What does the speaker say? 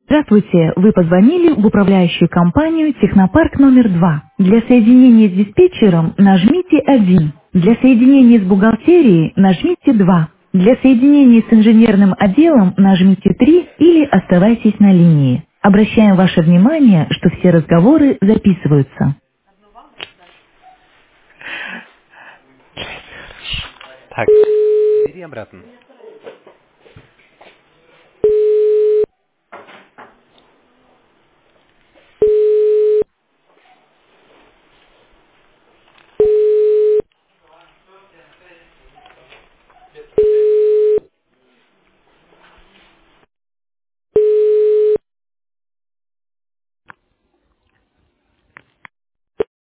Здравствуйте, вы позвонили в управляющую компанию «Технопарк номер 2». Для соединения с диспетчером нажмите 1. Для соединения с бухгалтерией нажмите 2. Для соединения с инженерным отделом нажмите 3 или оставайтесь на линии. Обращаем ваше внимание, что все разговоры записываются. Так, бери обратно.